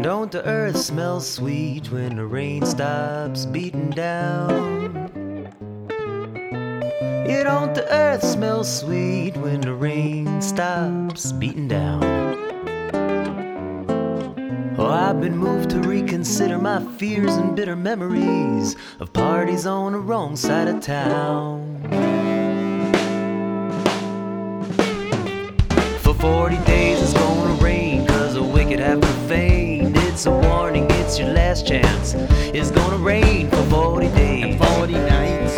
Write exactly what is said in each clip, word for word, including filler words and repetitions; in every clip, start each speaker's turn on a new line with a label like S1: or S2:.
S1: Don't the earth smell sweet when the rain stops beating down? Yeah, don't the earth smell sweet when the rain stops beating down? Oh, I've been moved to reconsider my fears and bitter memories of parties on the wrong side of town. For forty days it's gonna rain, cause the wicked have profaned. It's a warning, it's your last chance. It's gonna rain for forty days
S2: and forty nights.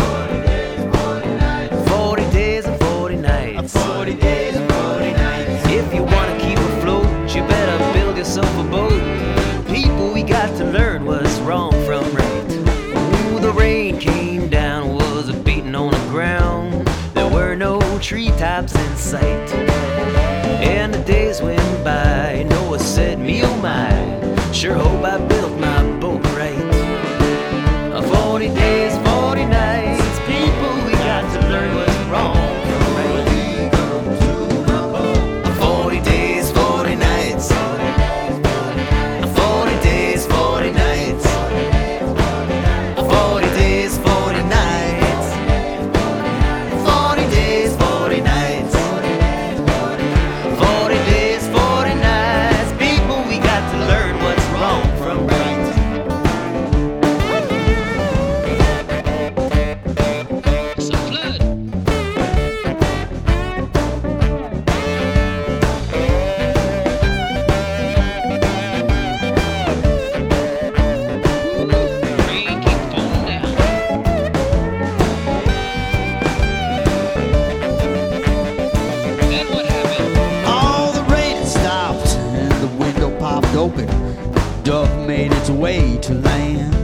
S1: forty days and forty nights.
S2: forty days and forty nights.
S1: If you wanna keep afloat, you better build yourself a boat. People, we got to learn what's wrong from right. Ooh, the rain came down, was a beating on the ground. There were no treetops in sight. And the days went by, Noah said, me oh my, sure hope I built my boat right. forty days, forty nights, people, we got to learn what's wrong from right. forty days, forty nights. forty days, forty nights. forty days, forty nights. forty days, forty nights. forty days, forty nights. People, we got to learn what's wrong from right. It's a flood. Rain keep falling down. Then what happened?
S2: All the rain had stopped and the window popped open. Duck made its way to land.